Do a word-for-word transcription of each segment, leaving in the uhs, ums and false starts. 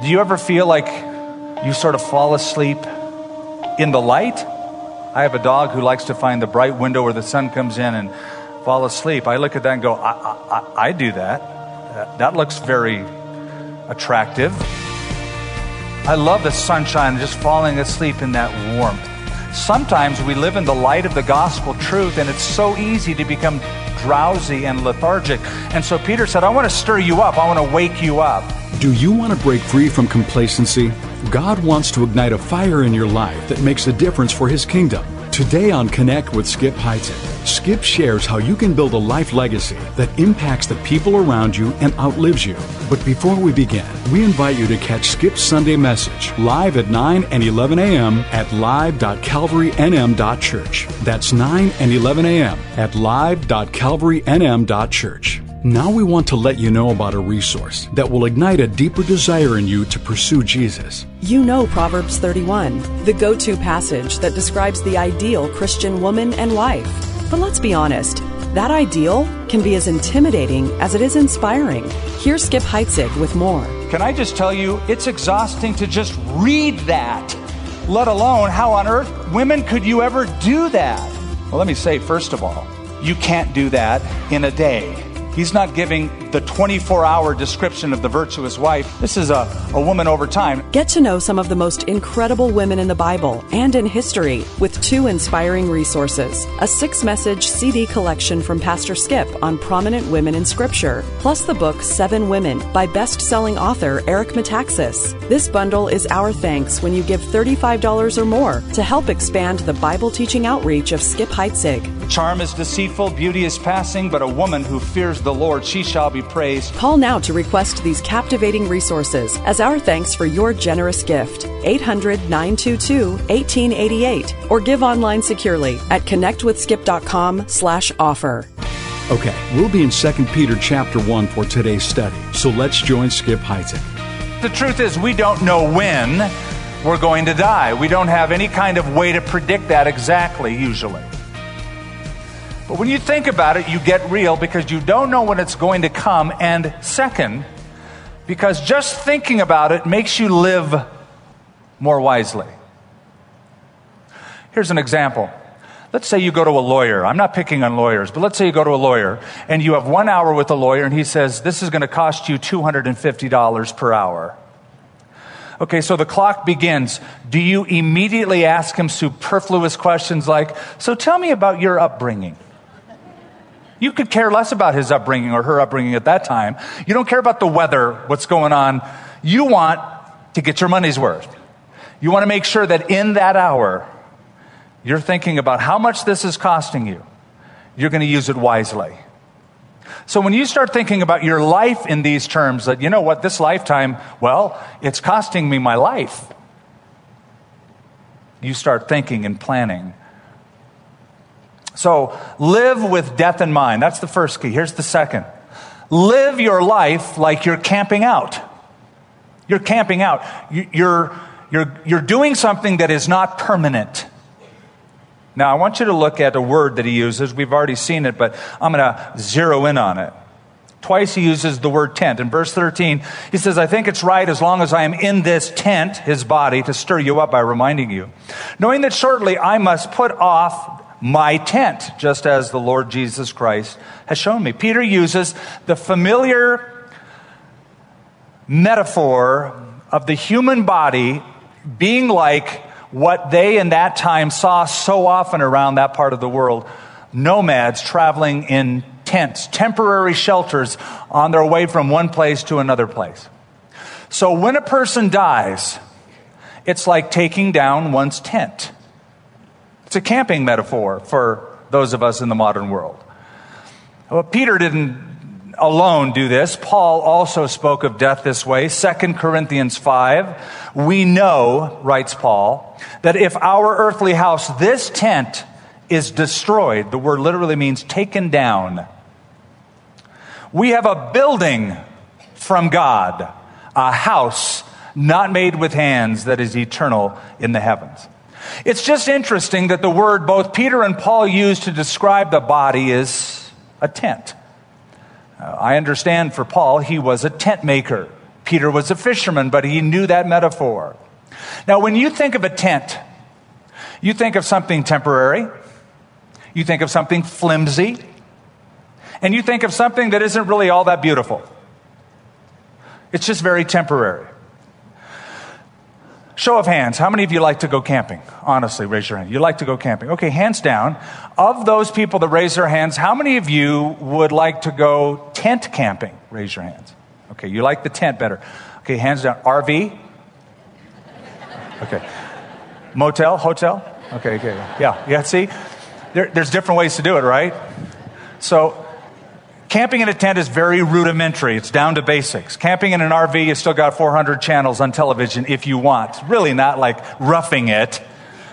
Do you ever feel like you sort of fall asleep in the light? I have a dog who likes to find the bright window where the sun comes in and fall asleep. I look at that and go, I, I, I do that. that. That looks very attractive. I love the sunshine, just falling asleep in that warmth. Sometimes we live in the light of the gospel truth, and it's so easy to become drowsy and lethargic. And so Peter said, I want to stir you up. I want to wake you up. Do you want to break free from complacency? God wants to ignite a fire in your life that makes a difference for His kingdom. Today on Connect with Skip Heitzig, Skip shares how you can build a life legacy that impacts the people around you and outlives you. But before we begin, we invite you to catch Skip's Sunday message live at nine and eleven a.m. at live dot calvary n m dot church. That's nine and eleven a.m. at live dot calvary n m dot church. Now we want to let you know about a resource that will ignite a deeper desire in you to pursue Jesus. You know Proverbs thirty-one, the go-to passage that describes the ideal Christian woman and wife. But let's be honest, that ideal can be as intimidating as it is inspiring. Here's Skip Heitzig with more. Can I just tell you, it's exhausting to just read that, let alone how on earth, women, could you ever do that? Well, let me say, first of all, you can't do that in a day. He's not giving the twenty-four hour description of the virtuous wife. This is a, a woman over time. Get to know some of the most incredible women in the Bible and in history with two inspiring resources. A six-message C D collection from Pastor Skip on prominent women in Scripture, plus the book Seven Women by best-selling author Eric Metaxas. This bundle is our thanks when you give thirty-five dollars or more to help expand the Bible-teaching outreach of Skip Heitzig. Charm is deceitful, beauty is passing, but a woman who fears the Lord, she shall be praised. Call now to request these captivating resources as our thanks for your generous gift. eight hundred, nine two two, one eight eight eight or give online securely at connectwithskip.com slash offer. Okay, we'll be in Second Peter chapter one for today's study, so let's join Skip Heitzig. The truth is, we don't know when we're going to die. We don't have any kind of way to predict that exactly, usually. But when you think about it, you get real because you don't know when it's going to come. And second, because just thinking about it makes you live more wisely. Here's an example. Let's say you go to a lawyer. I'm not picking on lawyers, but let's say you go to a lawyer and you have one hour with a lawyer and he says, this is going to cost you two hundred fifty dollars per hour. Okay, so the clock begins. Do you immediately ask him superfluous questions like, so tell me about your upbringing? You could care less about his upbringing or her upbringing at that time. You don't care about the weather, what's going on. You want to get your money's worth. You want to make sure that in that hour, you're thinking about how much this is costing you. You're going to use it wisely. So when you start thinking about your life in these terms, that, you know what, this lifetime, well, it's costing me my life. You start thinking and planning. So live with death in mind. That's the first key. Here's the second. Live your life like you're camping out. You're camping out. You're, you're, you're doing something that is not permanent. Now, I want you to look at a word that he uses. We've already seen it, but I'm going to zero in on it. Twice he uses the word tent. In verse thirteen, he says, I think it's right as long as I am in this tent, his body, to stir you up by reminding you, knowing that shortly I must put off my tent, just as the Lord Jesus Christ has shown me. Peter uses the familiar metaphor of the human body being like what they in that time saw so often around that part of the world. Nomads traveling in tents, temporary shelters on their way from one place to another place. So when a person dies, it's like taking down one's tent. It's a camping metaphor for those of us in the modern world. Well, Peter didn't alone do this. Paul also spoke of death this way. Second Corinthians five, we know, writes Paul, that if our earthly house, this tent, is destroyed, the word literally means taken down, we have a building from God, a house not made with hands that is eternal in the heavens. It's just interesting that the word both Peter and Paul use to describe the body is a tent. Uh, I understand for Paul, he was a tent maker. Peter was a fisherman, but he knew that metaphor. Now, when you think of a tent, you think of something temporary, you think of something flimsy, and you think of something that isn't really all that beautiful. It's just very temporary. Show of hands, how many of you like to go camping? Honestly, raise your hand. You like to go camping. Okay, hands down. Of those people that raise their hands, how many of you would like to go tent camping? Raise your hands. Okay, you like the tent better. Okay, hands down. R V? Okay. Motel? Hotel? Okay, okay. Yeah, yeah, see? There, there's different ways to do it, right? So, camping in a tent is very rudimentary. It's down to basics. Camping in an R V, you still got four hundred channels on television if you want. It's really not like roughing it.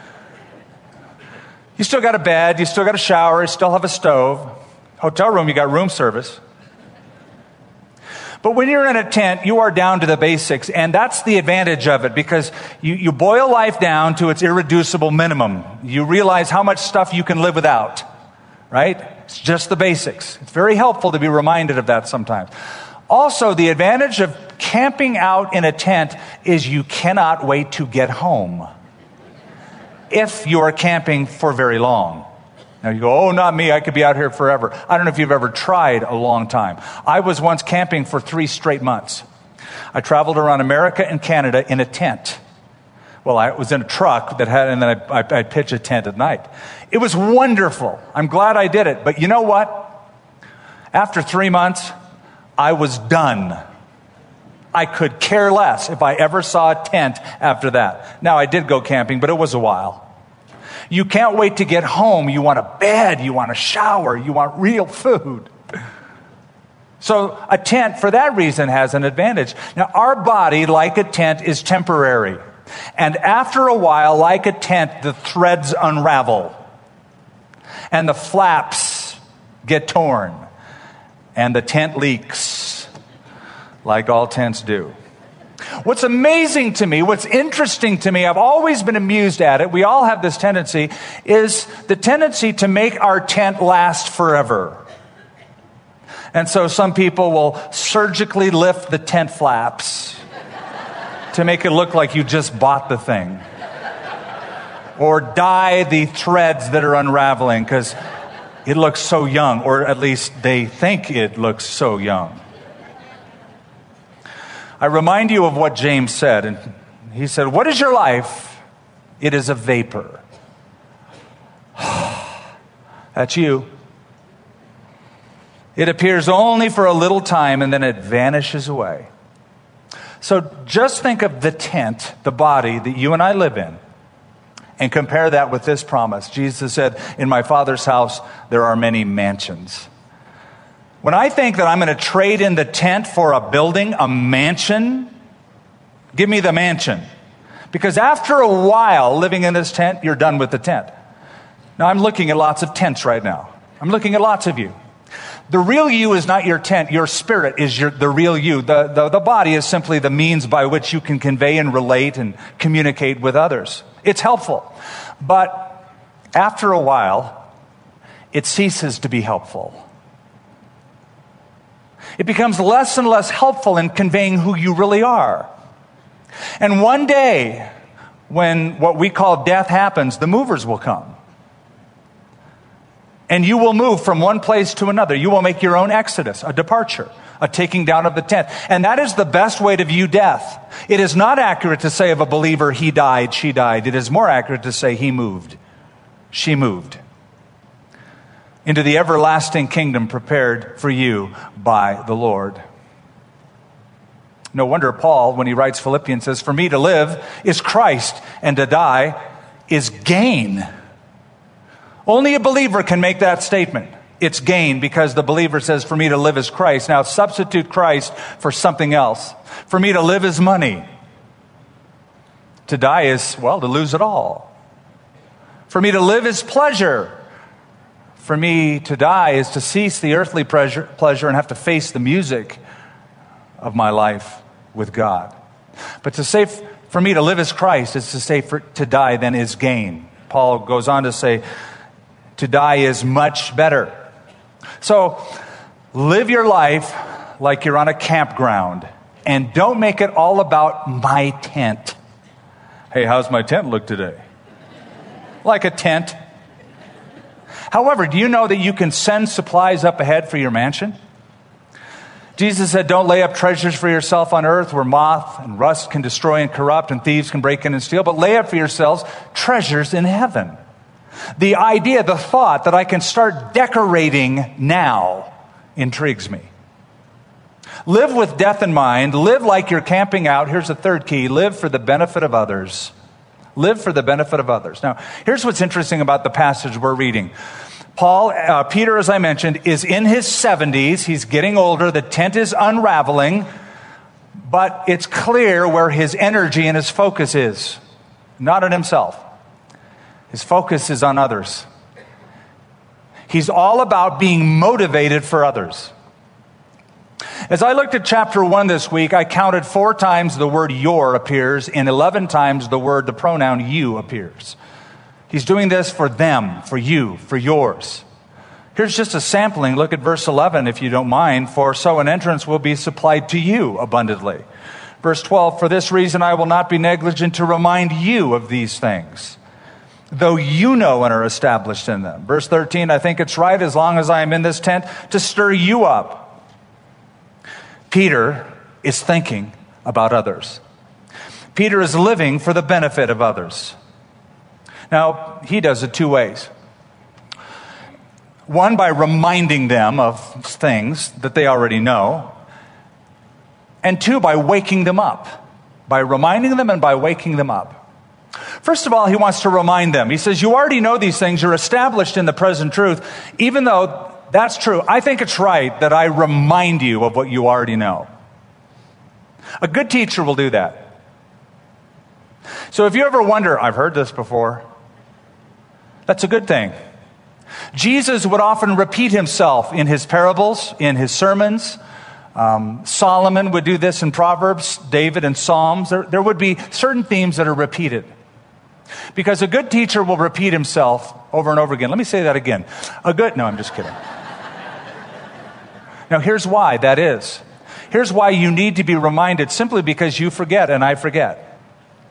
You still got a bed, you still got a shower, you still have a stove. Hotel room, you got room service. But when you're in a tent, you are down to the basics, and that's the advantage of it, because you, you boil life down to its irreducible minimum. You realize how much stuff you can live without, right? It's just the basics. It's very helpful to be reminded of that sometimes. Also, the advantage of camping out in a tent is you cannot wait to get home if you are camping for very long. Now you go, oh, not me, I could be out here forever. I don't know if you've ever tried a long time. I was once camping for three straight months. I traveled around America and Canada in a tent. Well, I was in a truck that had, and then I, I, I'd pitch a tent at night. It was wonderful. I'm glad I did it. But you know what? After three months, I was done. I could care less if I ever saw a tent after that. Now, I did go camping, but it was a while. You can't wait to get home. You want a bed. You want a shower. You want real food. So a tent, for that reason, has an advantage. Now, our body, like a tent, is temporary. And after a while, like a tent, the threads unravel. And the flaps get torn. And the tent leaks, like all tents do. What's amazing to me, what's interesting to me, I've always been amused at it, we all have this tendency, is the tendency to make our tent last forever. And so some people will surgically lift the tent flaps to make it look like you just bought the thing. Or dye the threads that are unraveling because it looks so young, or at least they think it looks so young. I remind you of what James said, and he said, "What is your life? It is a vapor." That's you. It appears only for a little time, and then it vanishes away. So just think of the tent, the body that you and I live in, and compare that with this promise. Jesus said, "In my Father's house, there are many mansions." When I think that I'm going to trade in the tent for a building, a mansion, give me the mansion. Because after a while living in this tent, you're done with the tent. Now, I'm looking at lots of tents right now. I'm looking at lots of you. The real you is not your tent. Your spirit is your, the real you. The, the, the body is simply the means by which you can convey and relate and communicate with others. It's helpful. But after a while, it ceases to be helpful. It becomes less and less helpful in conveying who you really are. And one day, when what we call death happens, the movers will come. And you will move from one place to another. You will make your own exodus, a departure, a taking down of the tent. And that is the best way to view death. It is not accurate to say of a believer, he died, she died. It is more accurate to say he moved, she moved into the everlasting kingdom prepared for you by the Lord. No wonder Paul, when he writes Philippians, says, "For me to live is Christ, and to die is gain." Only a believer can make that statement. It's gain, because the believer says, "For me to live is Christ." Now substitute Christ for something else. For me to live is money. To die is, well, to lose it all. For me to live is pleasure. For me to die is to cease the earthly pleasure, pleasure and have to face the music of my life with God. But to say, for me to live is Christ, is to say for, to die then is gain. Paul goes on to say, to die is much better. So live your life like you're on a campground and don't make it all about my tent. Hey, how's my tent look today? Like a tent. However, do you know that you can send supplies up ahead for your mansion? Jesus said, don't lay up treasures for yourself on earth where moth and rust can destroy and corrupt and thieves can break in and steal, but lay up for yourselves treasures in heaven. The idea, the thought that I can start decorating now intrigues me. Live with death in mind. Live like you're camping out. Here's the third key. Live for the benefit of others. Live for the benefit of others. Now, here's what's interesting about the passage we're reading. Paul, uh, Peter, as I mentioned, is in his seventies. He's getting older. The tent is unraveling. But it's clear where his energy and his focus is. Not on himself. His focus is on others. He's all about being motivated for others. As I looked at chapter one this week, I counted four times the word your appears, and eleven times the word, the pronoun you appears. He's doing this for them, for you, for yours. Here's just a sampling. Look at verse eleven, if you don't mind. For so an entrance will be supplied to you abundantly. Verse twelve, for this reason I will not be negligent to remind you of these things, though you know and are established in them. Verse thirteen, I think it's right, as long as I am in this tent, to stir you up. Peter is thinking about others. Peter is living for the benefit of others. Now, he does it two ways. One, by reminding them of things that they already know. And two, by waking them up. By reminding them and by waking them up. First of all, he wants to remind them. He says, you already know these things. You're established in the present truth. Even though that's true, I think it's right that I remind you of what you already know. A good teacher will do that. So if you ever wonder, I've heard this before, that's a good thing. Jesus would often repeat himself in his parables, in his sermons. Um, Solomon would do this in Proverbs, David in Psalms. There, there would be certain themes that are repeated. Because a good teacher will repeat himself over and over again. Let me say that again. A good, no, I'm just kidding. Now, here's why that is. Here's why you need to be reminded, simply because you forget and I forget.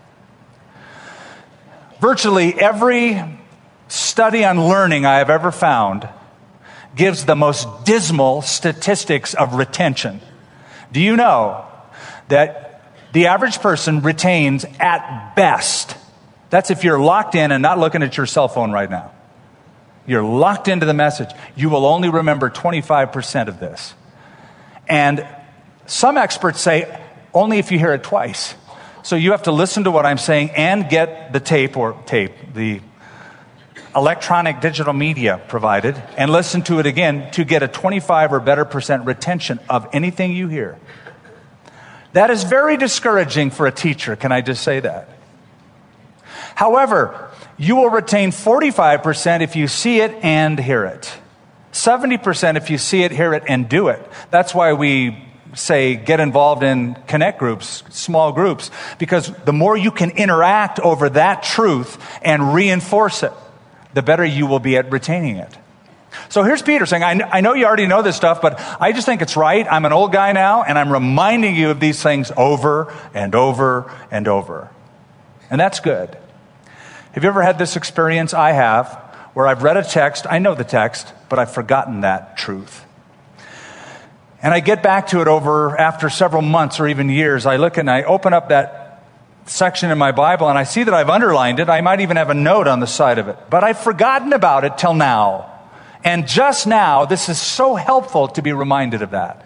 Virtually every study on learning I have ever found gives the most dismal statistics of retention. Do you know that the average person retains at best, that's if you're locked in and not looking at your cell phone right now, you're locked into the message, you will only remember twenty-five percent of this. And some experts say only if you hear it twice. So you have to listen to what I'm saying and get the tape or tape, the electronic digital media provided, and listen to it again to get a twenty-five or better percent retention of anything you hear. That is very discouraging for a teacher, can I just say that? However, you will retain forty-five percent if you see it and hear it. seventy percent if you see it, hear it, and do it. That's why we say get involved in connect groups, small groups, because the more you can interact over that truth and reinforce it, the better you will be at retaining it. So here's Peter saying, I, I know you already know this stuff, but I just think it's right. I'm an old guy now, and I'm reminding you of these things over and over and over. And that's good. Have you ever had this experience? I have, where I've read a text, I know the text, but I've forgotten that truth. And I get back to it over, after several months or even years, I look and I open up that section in my Bible and I see that I've underlined it. I might even have a note on the side of it, but I've forgotten about it till now. And just now, this is so helpful to be reminded of that.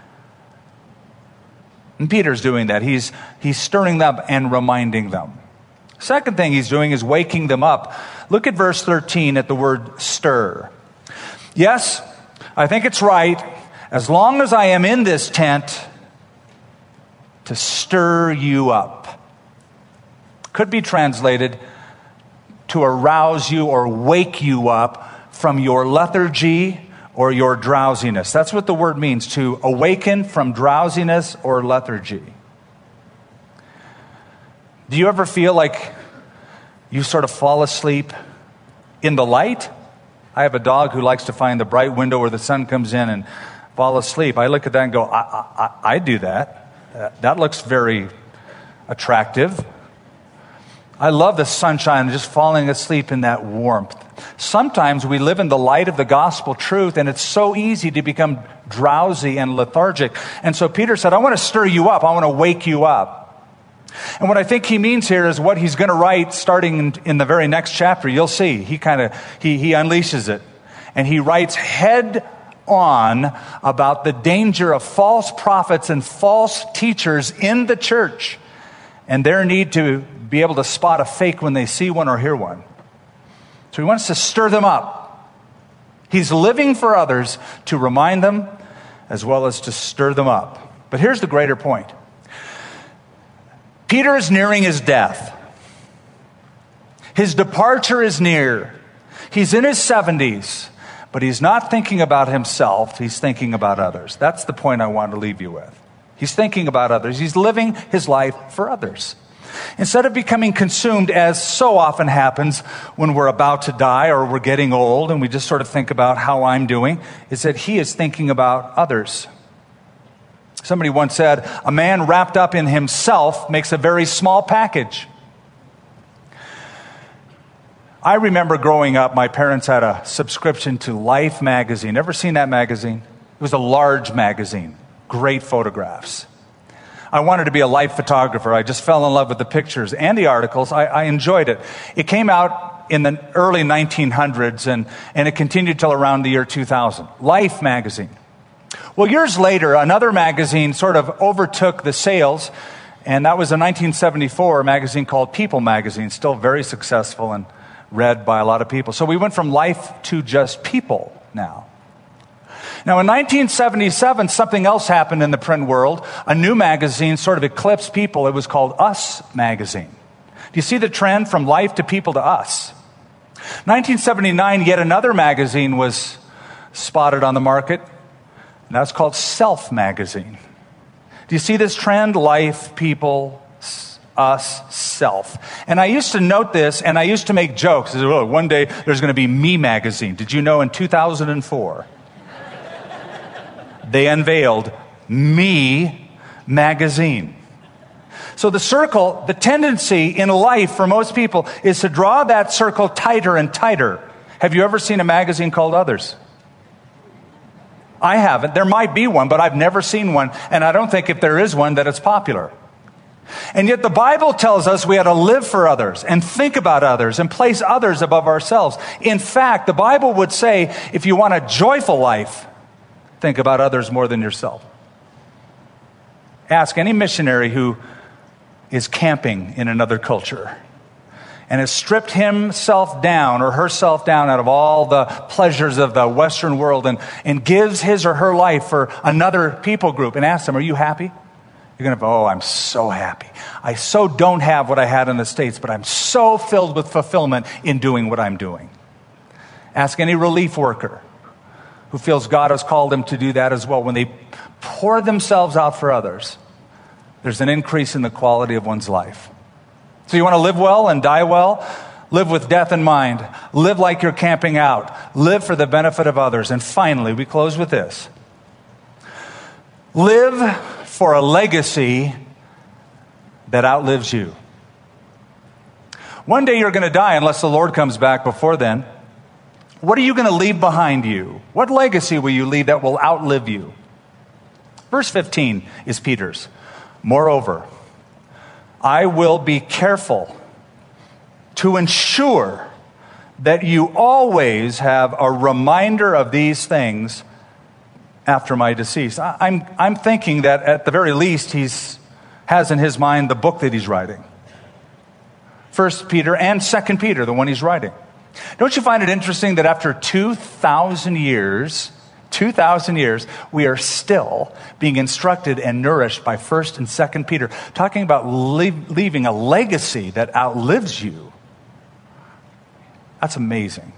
And Peter's doing that. He's, he's stirring them and reminding them. Second thing he's doing is waking them up. Look at verse thirteen at the word stir. Yes, I think it's right, as long as I am in this tent, to stir you up. Could be translated to arouse you or wake you up from your lethargy or your drowsiness. That's what the word means, to awaken from drowsiness or lethargy. Do you ever feel like you sort of fall asleep in the light? I have a dog who likes to find the bright window where the sun comes in and fall asleep. I look at that and go, I, I, I do that. Uh, that looks very attractive. I love the sunshine and just falling asleep in that warmth. Sometimes we live in the light of the gospel truth, and it's so easy to become drowsy and lethargic. And so Peter said, I want to stir you up. I want to wake you up. And what I think he means here is what he's going to write starting in, in the very next chapter. You'll see. He kind of, he, he unleashes it. And he writes head on about the danger of false prophets and false teachers in the church and their need to be able to spot a fake when they see one or hear one. So he wants to stir them up. He's living for others to remind them as well as to stir them up. But here's the greater point. Peter is nearing his death. His departure is near. He's in his seventies, but he's not thinking about himself. He's thinking about others. That's the point I want to leave you with. He's thinking about others. He's living his life for others. Instead of becoming consumed, as so often happens when we're about to die or we're getting old and we just sort of think about how I'm doing, is that he is thinking about others. Somebody once said, a man wrapped up in himself makes a very small package. I remember growing up, my parents had a subscription to Life magazine. Ever seen that magazine? It was a large magazine. Great photographs. I wanted to be a life photographer. I just fell in love with the pictures and the articles. I, I enjoyed it. It came out in the early nineteen hundreds, and, and it continued till around the year two thousand. Life magazine. Well, years later, another magazine sort of overtook the sales, and that was a nineteen seventy-four magazine called People magazine, still very successful and read by a lot of people. So we went from Life to just People now. Now, in nineteen seventy-seven, something else happened in the print world. A new magazine sort of eclipsed People. It was called Us magazine. Do you see the trend from Life to People to Us? nineteen seventy-nine, yet another magazine was spotted on the market. And that's called Self magazine. Do you see this trend? Life, People, Us, Self. And I used to note this, and I used to make jokes. Oh, one day there's going to be Me magazine. Did you know in two thousand four, they unveiled Me magazine? So the circle, the tendency in life for most people is to draw that circle tighter and tighter. Have you ever seen a magazine called Others? I haven't. There might be one, but I've never seen one. And I don't think if there is one that it's popular. And yet the Bible tells us we ought to live for others and think about others and place others above ourselves. In fact, the Bible would say, if you want a joyful life, think about others more than yourself. Ask any missionary who is camping in another culture and has stripped himself down or herself down out of all the pleasures of the Western world and, and gives his or her life for another people group, and ask them, are you happy? You're going to go, oh, I'm so happy. I so don't have what I had in the States, but I'm so filled with fulfillment in doing what I'm doing. Ask any relief worker who feels God has called them to do that as well. When they pour themselves out for others, there's an increase in the quality of one's life. So you want to live well and die well? Live with death in mind. Live like you're camping out. Live for the benefit of others. And finally, we close with this. Live for a legacy that outlives you. One day you're going to die unless the Lord comes back before then. What are you going to leave behind you? What legacy will you leave that will outlive you? Verse fifteen is Peter's. Moreover, I will be careful to ensure that you always have a reminder of these things after my decease. I'm, I'm thinking that at the very least he's has in his mind the book that he's writing. First Peter and Second Peter, the one he's writing. Don't you find it interesting that after two thousand years, two thousand years, we are still being instructed and nourished by First and Second Peter, talking about leave, leaving a legacy that outlives you. That's amazing.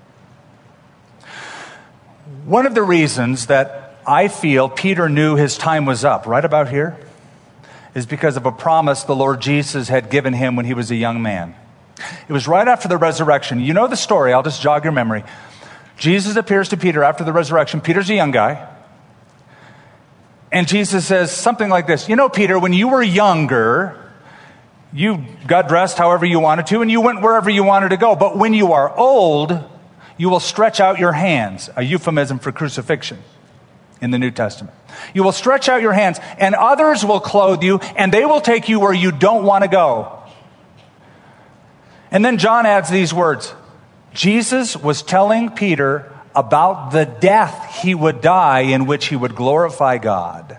One of the reasons that I feel Peter knew his time was up, right about here, is because of a promise the Lord Jesus had given him when he was a young man. It was right after the resurrection. You know the story. I'll just jog your memory. Jesus appears to Peter after the resurrection. Peter's a young guy. And Jesus says something like this, you know, Peter, when you were younger, you got dressed however you wanted to, and you went wherever you wanted to go. But when you are old, you will stretch out your hands, a euphemism for crucifixion in the New Testament. You will stretch out your hands, and others will clothe you, and they will take you where you don't want to go. And then John adds these words. Jesus was telling Peter about the death he would die in which he would glorify God.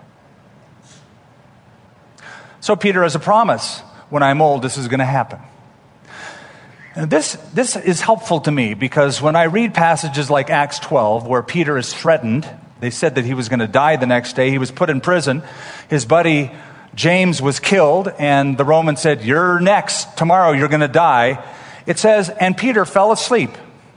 So Peter has a promise. When I'm old, this is going to happen. And this, this is helpful to me because when I read passages like Acts twelve, where Peter is threatened, they said that he was going to die the next day. He was put in prison. His buddy James was killed, and the Roman said, you're next. Tomorrow you're going to die. It says, and Peter fell asleep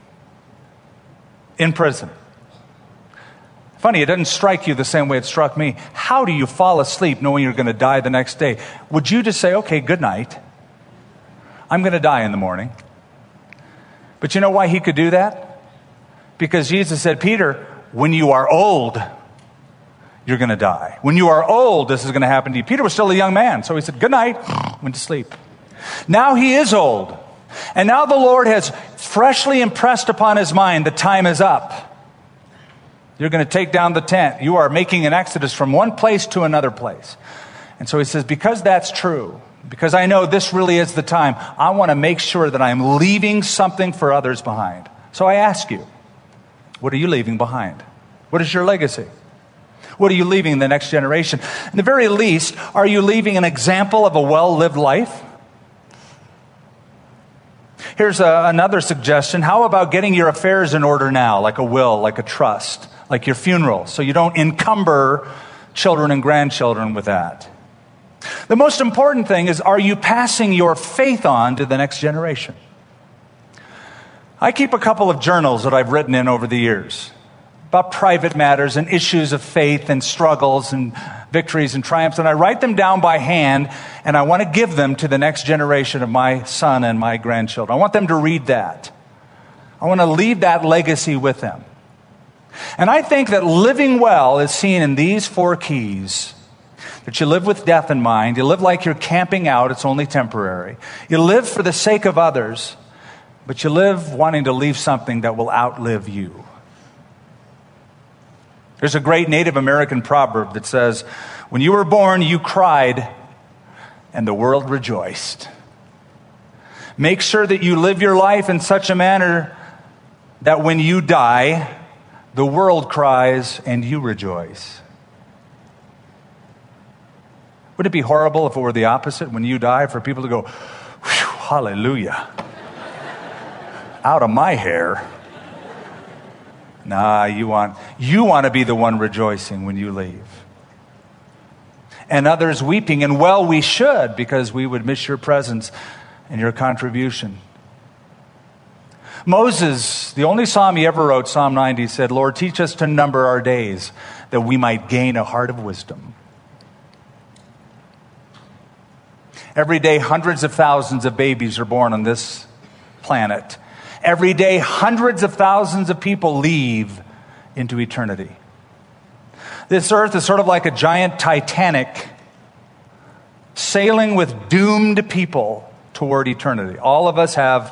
in prison. Funny, it doesn't strike you the same way it struck me. How do you fall asleep knowing you're going to die the next day? Would you just say, okay, good night. I'm going to die in the morning. But you know why he could do that? Because Jesus said, Peter, when you are old, you're going to die. When you are old, this is going to happen to you. Peter was still a young man, so he said, good night, went to sleep. Now he is old. And now the Lord has freshly impressed upon his mind the time is up. You're going to take down the tent. You are making an exodus from one place to another place. And so he says, because that's true, because I know this really is the time, I want to make sure that I'm leaving something for others behind. So I ask you, what are you leaving behind? What is your legacy? What are you leaving the next generation? At the very least, are you leaving an example of a well-lived life? Here's a, another suggestion. How about getting your affairs in order now, like a will, like a trust, like your funeral, so you don't encumber children and grandchildren with that? The most important thing is, are you passing your faith on to the next generation? I keep a couple of journals that I've written in over the years about private matters and issues of faith and struggles and victories and triumphs. And I write them down by hand, and I want to give them to the next generation of my son and my grandchildren. I want them to read that. I want to leave that legacy with them. And I think that living well is seen in these four keys. That you live with death in mind. You live like you're camping out. It's only temporary. You live for the sake of others, but you live wanting to leave something that will outlive you. There's a great Native American proverb that says, when you were born, you cried, and the world rejoiced. Make sure that you live your life in such a manner that when you die, the world cries and you rejoice. Would it be horrible if it were the opposite? When you die, for people to go, hallelujah, out of my hair. Nah, you want, you want to be the one rejoicing when you leave. And others weeping, and well, we should, because we would miss your presence and your contribution. Moses, the only psalm he ever wrote, Psalm ninety, said, Lord, teach us to number our days that we might gain a heart of wisdom. Every day, hundreds of thousands of babies are born on this planet. Every day, hundreds of thousands of people leave into eternity. This earth is sort of like a giant Titanic sailing with doomed people toward eternity. All of us have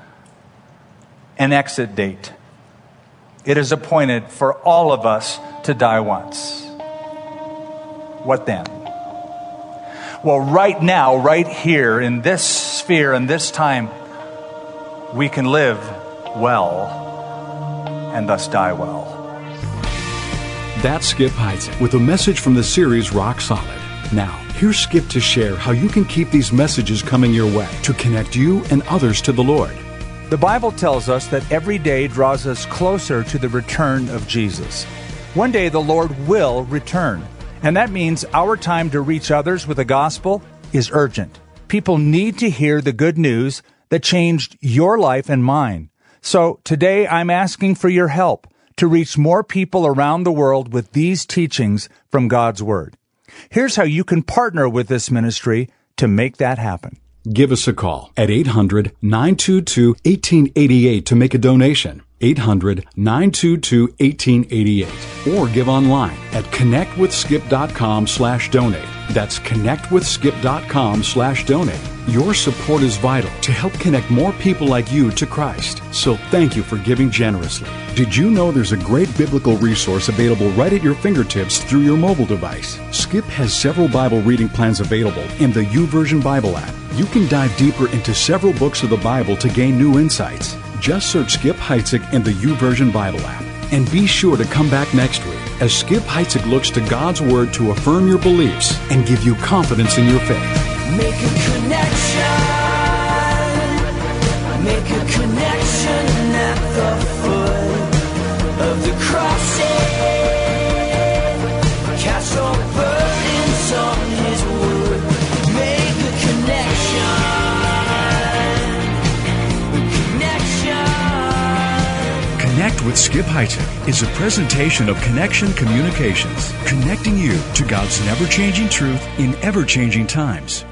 an exit date. It is appointed for all of us to die once. What then? Well, right now, right here, in this sphere, in this time, we can live well and thus die well. That's Skip Heitzig with a message from the series Rock Solid. Now, here's Skip to share how you can keep these messages coming your way to connect you and others to the Lord. The Bible tells us that every day draws us closer to the return of Jesus. One day the Lord will return, and that means our time to reach others with the gospel is urgent. People need to hear the good news that changed your life and mine. So today I'm asking for your help to reach more people around the world with these teachings from God's Word. Here's how you can partner with this ministry to make that happen. Give us a call at eight hundred, nine two two, one eight eight eight to make a donation. eight hundred, nine two two, one eight eight eight or give online at connectwithskip.com slash donate. That's connectwithskip.com slash donate. Your support is vital to help connect more people like you to Christ. So thank you for giving generously. Did you know there's a great biblical resource available right at your fingertips through your mobile device? Skip has several Bible reading plans available in the YouVersion Bible app. You can dive deeper into several books of the Bible to gain new insights. Just search Skip Heitzig in the YouVersion Bible app. And be sure to come back next week as Skip Heitzig looks to God's Word to affirm your beliefs and give you confidence in your faith. Make a connection. Make a connection at the foot of the cross. Cast all burdens on His word. Make a connection. Connect with Skip Heitzig is a presentation of Connection Communications, connecting you to God's never-changing truth in ever-changing times.